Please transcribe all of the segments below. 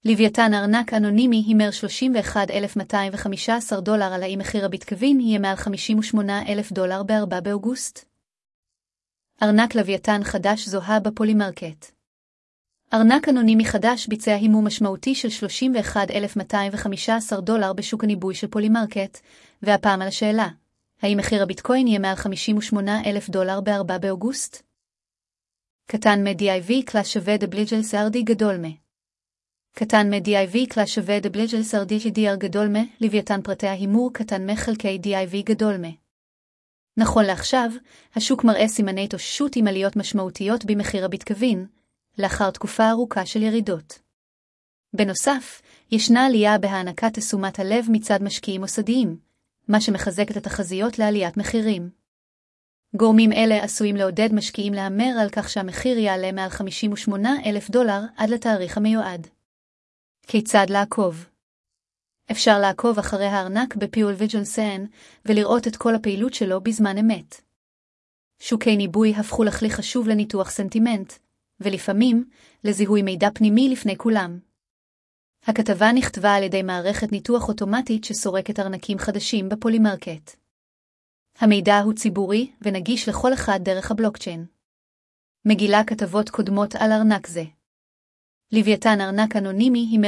לוויתן ארנק אנונימי הימר $31,215 על האם מחיר הביטקוין יהיה מעל $58,000 ב-4 באוגוסט. ארנק לוויתן חדש זוהה בפולימרקט. ארנק אנונימי חדש ביצע הימור משמעותי של $31,215 בשוק הניבוי של פולימרקט, והפעם על השאלה, האם מחיר הביטקוין יהיה מעל $58,000 ב-4 באוגוסט? קטן מ-DIV קלאס שווה WGLSRD גדול מ. קטן מ-DIV קלאס שווה WGLSRD גדול מ, לוויתן פרטי ההימור קטן מחלקי DIV גדול מ. נכון לעכשיו, השוק מראה סימני התאוששות עם עליות משמעותיות במחיר הביטקוין, לאחר תקופה ארוכה של ירידות. בנוסף, ישנה עלייה בהענקת תשומת הלב מצד משקיעים מוסדיים, מה שמחזק את התחזיות לעליית מחירים. גורמים אלה עשויים לעודד משקיעים להמר על כך שהמחיר יעלה מעל $58,000 עד לתאריך המיועד. כיצד לעקוב? אפשר לעקוב אחרי הארנק ב-PoolVigilance ולראות את כל הפעילות שלו בזמן אמת. שוקי ניבוי הפכו לכלי חשוב לניתוח סנטימנט, ולפעמים לזיהוי מידע פנימי לפני כולם. הכתבה נכתבה על ידי מערכת ניתוח אוטומטית שסורקת ארנקים חדשים בפולימרקט. המידע הוא ציבורי ונגיש לכל אחד דרך הבלוקצ'יין. מגילה כתבות קודמות על ארנק זה. לוויתן ארנק אנונימי הימר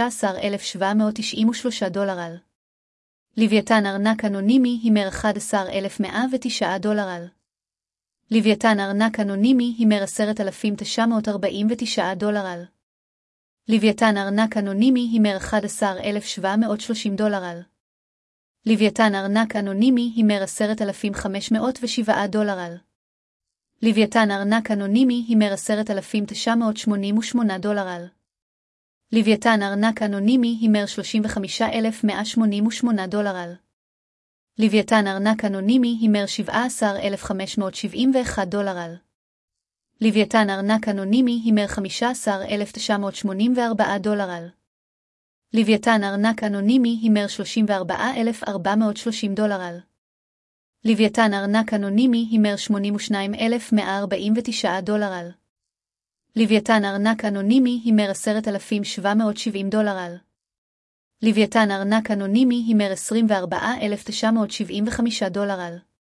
$15,793 על. לוויתן ארנק אנונימי הימר $11,109 על. לוויתן ארנק אנונימי הימר $10,949 על. לוויתן ארנק אנונימי הימר $11,730 על. לוויתן ארנק אנונימי הימר $10,507 על. לוויתן ארנק אנונימי הימר $10,988 על. לוויתן ארנק אנונימי הימר $35,188 על. לוויתן ארנק אנונימי הימר $17,571 על. לוויתן ארנק אנונימי הימר $15,984 על. לוויתן ארנק אנונימי הימר $34,430 על. לוויתן ארנק אנונימי הימר $82,149 על. לוויתן ארנק אנונימי הימר $10,770 על. לוויתן ארנק אנונימי הימר $24,975 על.